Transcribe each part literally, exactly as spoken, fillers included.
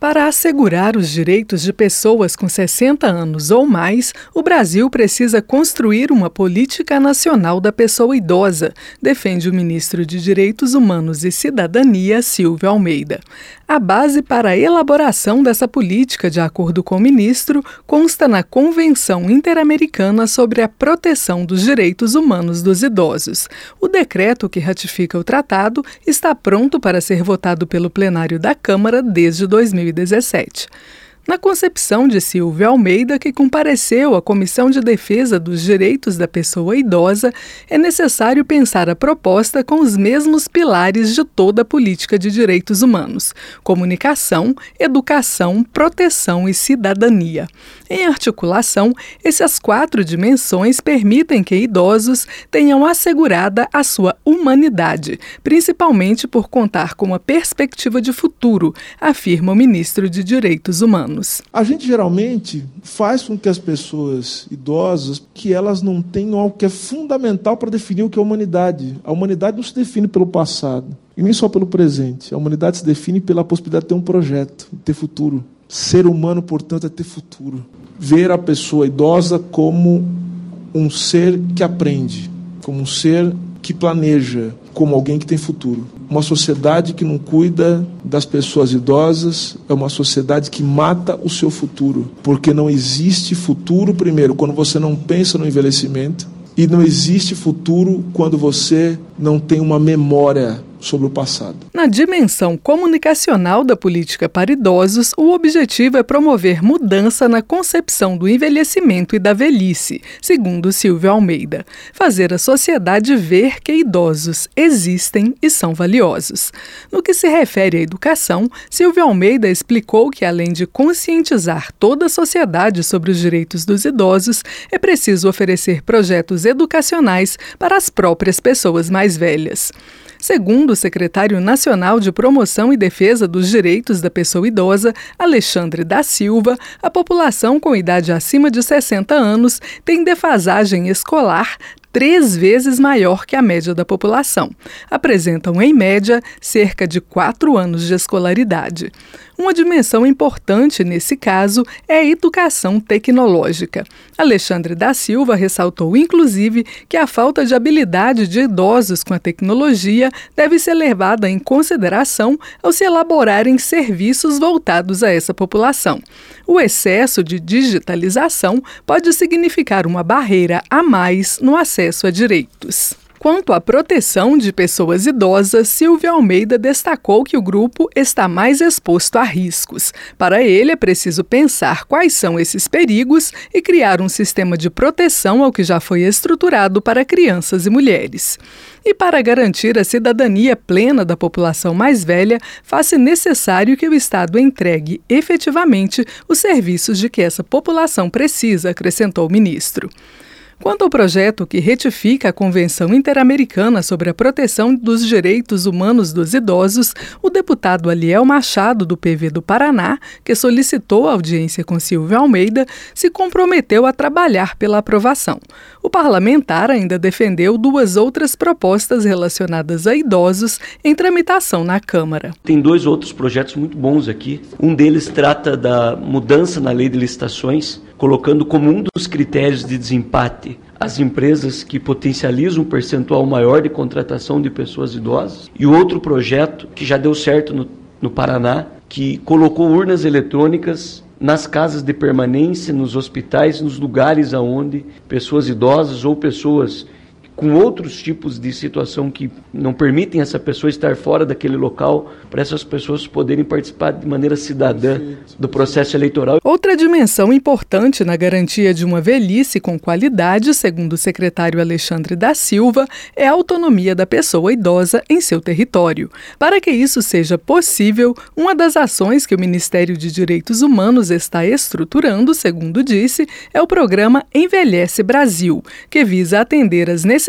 Para assegurar os direitos de pessoas com sessenta anos ou mais, o Brasil precisa construir uma política nacional da pessoa idosa, defende o ministro de Direitos Humanos e Cidadania, Silvio Almeida. A base para a elaboração dessa política, de acordo com o ministro, consta na Convenção Interamericana sobre a Proteção dos Direitos Humanos dos Idosos. O decreto que ratifica o tratado está pronto para ser votado pelo plenário da Câmara desde dois mil e dezessete. Na concepção de Silvio Almeida, que compareceu à Comissão de Defesa dos Direitos da Pessoa Idosa, é necessário pensar a proposta com os mesmos pilares de toda a política de direitos humanos: comunicação, educação, proteção e cidadania. Em articulação, essas quatro dimensões permitem que idosos tenham assegurada a sua humanidade, principalmente por contar com uma perspectiva de futuro, afirma o ministro de Direitos Humanos. A gente geralmente faz com que as pessoas idosas, que elas não tenham algo que é fundamental para definir o que é a humanidade. A humanidade não se define pelo passado, e nem só pelo presente. A humanidade se define pela possibilidade de ter um projeto, de ter futuro. Ser humano, portanto, é ter futuro. Ver a pessoa idosa como um ser que aprende, como um ser que planeja, como alguém que tem futuro. Uma sociedade que não cuida das pessoas idosas é uma sociedade que mata o seu futuro, porque não existe futuro, primeiro, quando você não pensa no envelhecimento, e não existe futuro quando você não tem uma memória sobre o passado. Na dimensão comunicacional da política para idosos, o objetivo é promover mudança na concepção do envelhecimento e da velhice, segundo Silvio Almeida. Fazer a sociedade ver que idosos existem e são valiosos. No que se refere à educação, Silvio Almeida explicou que, além de conscientizar toda a sociedade sobre os direitos dos idosos, é preciso oferecer projetos educacionais para as próprias pessoas mais velhas. Segundo o secretário nacional de Promoção e Defesa dos Direitos da Pessoa Idosa, Alexandre da Silva, a população com idade acima de sessenta anos tem defasagem escolar três vezes maior que a média da população. Apresentam, em média, cerca de quatro anos de escolaridade. Uma dimensão importante, nesse caso, é a educação tecnológica. Alexandre da Silva ressaltou, inclusive, que a falta de habilidade de idosos com a tecnologia deve ser levada em consideração ao se elaborarem serviços voltados a essa população. O excesso de digitalização pode significar uma barreira a mais no acesso a direitos. Quanto à proteção de pessoas idosas, Silvio Almeida destacou que o grupo está mais exposto a riscos. Para ele, é preciso pensar quais são esses perigos e criar um sistema de proteção ao que já foi estruturado para crianças e mulheres. E para garantir a cidadania plena da população mais velha, faz-se necessário que o Estado entregue efetivamente os serviços de que essa população precisa, acrescentou o ministro. Quanto ao projeto que retifica a Convenção Interamericana sobre a Proteção dos Direitos Humanos dos Idosos, o deputado Aliel Machado, do P V do Paraná, que solicitou a audiência com Silvio Almeida, se comprometeu a trabalhar pela aprovação. O parlamentar ainda defendeu duas outras propostas relacionadas a idosos em tramitação na Câmara. Tem dois outros projetos muito bons aqui. Um deles trata da mudança na lei de licitações, colocando como um dos critérios de desempate as empresas que potencializam um percentual maior de contratação de pessoas idosas. E outro projeto que já deu certo no, no Paraná, que colocou urnas eletrônicas nas casas de permanência, nos hospitais, nos lugares onde pessoas idosas ou pessoas com outros tipos de situação que não permitem essa pessoa estar fora daquele local, para essas pessoas poderem participar de maneira cidadã do processo eleitoral. Outra dimensão importante na garantia de uma velhice com qualidade, segundo o secretário Alexandre da Silva, é a autonomia da pessoa idosa em seu território. Para que isso seja possível, uma das ações que o Ministério de Direitos Humanos está estruturando, segundo disse, é o programa Envelhece Brasil, que visa atender às necessidades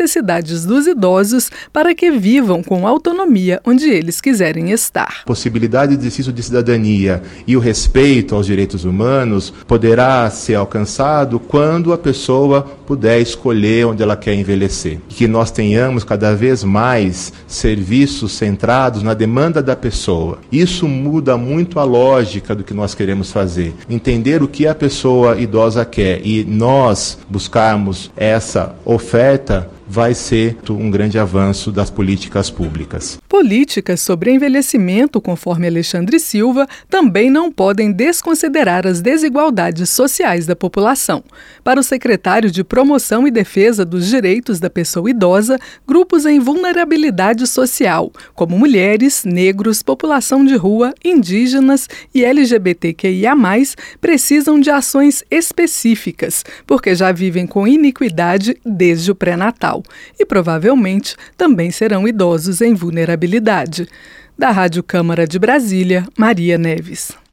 necessidades dos idosos para que vivam com autonomia onde eles quiserem estar. A possibilidade de exercício de cidadania e o respeito aos direitos humanos poderá ser alcançado quando a pessoa puder escolher onde ela quer envelhecer. Que nós tenhamos cada vez mais serviços centrados na demanda da pessoa. Isso muda muito a lógica do que nós queremos fazer. Entender o que a pessoa idosa quer e nós buscarmos essa oferta vai ser um grande avanço das políticas públicas. Políticas sobre envelhecimento, conforme Alexandre Silva, também não podem desconsiderar as desigualdades sociais da população. Para o secretário de Promoção e Defesa dos Direitos da Pessoa Idosa, grupos em vulnerabilidade social, como mulheres, negros, população de rua, indígenas e L G B T Q I A mais, precisam de ações específicas, porque já vivem com iniquidade desde o pré-natal. E provavelmente também serão idosos em vulnerabilidade. Da Rádio Câmara de Brasília, Maria Neves.